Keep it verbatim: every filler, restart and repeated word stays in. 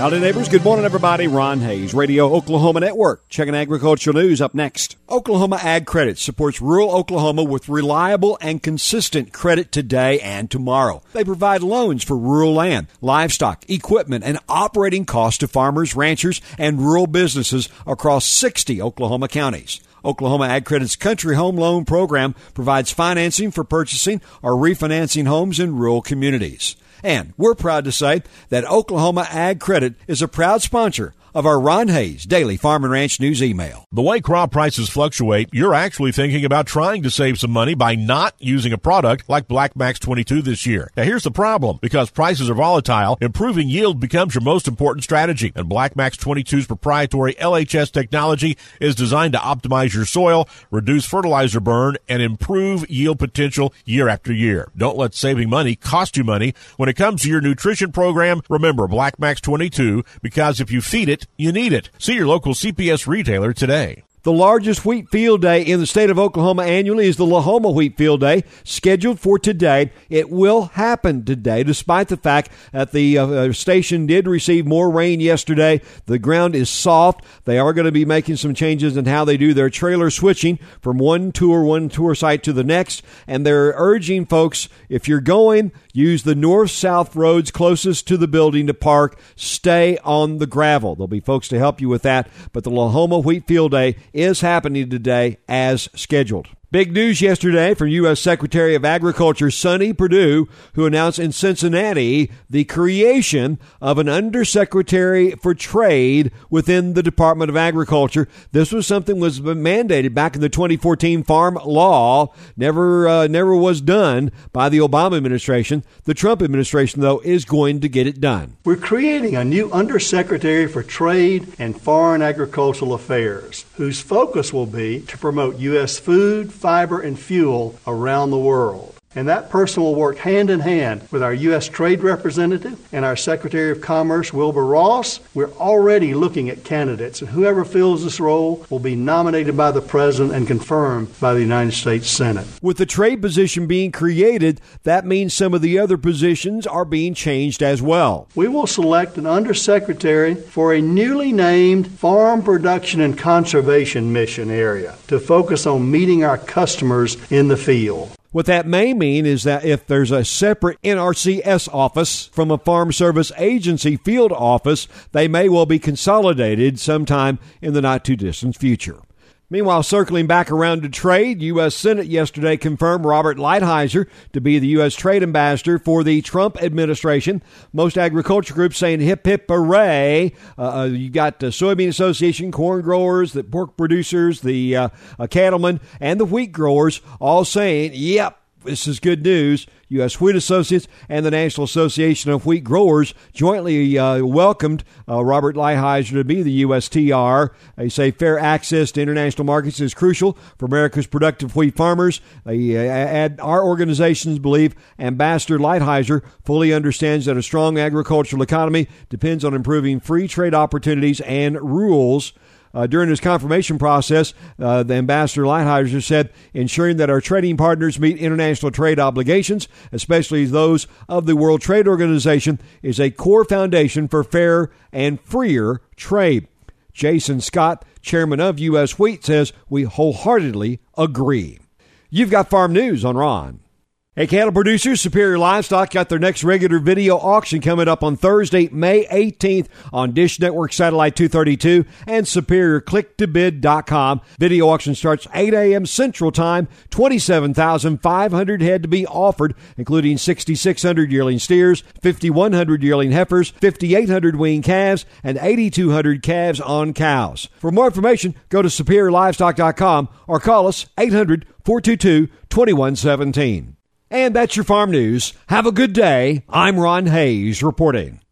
Howdy, neighbors. Good morning, everybody. Ron Hayes, Radio Oklahoma Network. Checking agricultural news up next. Oklahoma Ag Credit supports rural Oklahoma with reliable and consistent credit today and tomorrow. They provide loans for rural land, livestock, equipment, and operating costs to farmers, ranchers, and rural businesses across sixty Oklahoma counties. Oklahoma Ag Credit's Country Home Loan Program provides financing for purchasing or refinancing homes in rural communities. And we're proud to say that Oklahoma Ag Credit is a proud sponsor of our Ron Hayes Daily Farm and Ranch News email. The way crop prices fluctuate, you're actually thinking about trying to save some money by not using a product like Black Max twenty-two this year. Now, here's the problem. Because prices are volatile, improving yield becomes your most important strategy. And Black Max twenty-two's proprietary L H S technology is designed to optimize your soil, reduce fertilizer burn, and improve yield potential year after year. Don't let saving money cost you money. When it comes to your nutrition program, remember Black Max twenty-two, because if you feed it, you need it. See your local C P S retailer today. The largest wheat field day in the state of Oklahoma annually is the Lahoma Wheat Field Day, scheduled for today. It will happen today, despite the fact that the uh, station did receive more rain yesterday. The ground is soft. They are going to be making some changes in how they do their trailer switching from one tour, one tour site to the next. And they're urging folks, if you're going, use the north-south roads closest to the building to park. Stay on the gravel. There'll be folks to help you with that. But the Lahoma Wheat Field Day is happening today as scheduled. Big news yesterday from U S Secretary of Agriculture Sonny Perdue, who announced in Cincinnati the creation of an Undersecretary for Trade within the Department of Agriculture. This was something that was mandated back in the twenty fourteen Farm Law. Never, uh, never was done by the Obama administration. The Trump administration, though, is going to get it done. We're creating a new Undersecretary for Trade and Foreign Agricultural Affairs, whose focus will be to promote U S food, fiber, and fuel around the world. And that person will work hand in hand with our U S Trade Representative and our Secretary of Commerce, Wilbur Ross. We're already looking at candidates, and whoever fills this role will be nominated by the President and confirmed by the United States Senate. With the trade position being created, that means some of the other positions are being changed as well. We will select an Undersecretary for a newly named Farm Production and Conservation Mission area to focus on meeting our customers in the field. What that may mean is that if there's a separate N R C S office from a Farm Service Agency field office, they may well be consolidated sometime in the not-too-distant future. Meanwhile, circling back around to trade, U S Senate yesterday confirmed Robert Lighthizer to be the U S Trade Ambassador for the Trump administration. Most agriculture groups saying hip, hip, hooray. Uh, you got the Soybean Association, corn growers, the pork producers, the uh, uh, cattlemen, and the wheat growers all saying, yep, this is good news. U S Wheat Associates and the National Association of Wheat Growers jointly uh, welcomed uh, Robert Lighthizer to be the U S T R. They say fair access to international markets is crucial for America's productive wheat farmers. They uh, add, our organizations believe Ambassador Lighthizer fully understands that a strong agricultural economy depends on improving free trade opportunities and rules. Uh, during his confirmation process, uh, the Ambassador Lighthizer said, ensuring that our trading partners meet international trade obligations, especially those of the World Trade Organization, is a core foundation for fair and freer trade. Jason Scott, chairman of U S Wheat, says we wholeheartedly agree. You've got farm news on Ron. Hey, cattle producers, Superior Livestock got their next regular video auction coming up on Thursday, May eighteenth on Dish Network Satellite two thirty-two and superior click to bid dot com. Video auction starts eight a.m. Central Time, twenty-seven thousand five hundred head to be offered, including sixty-six hundred yearling steers, fifty-one hundred yearling heifers, fifty-eight hundred wean calves, and eighty-two hundred calves on cows. For more information, go to superior livestock dot com or call us eight hundred, four two two, two one one seven. And that's your farm news. Have a good day. I'm Ron Hayes reporting.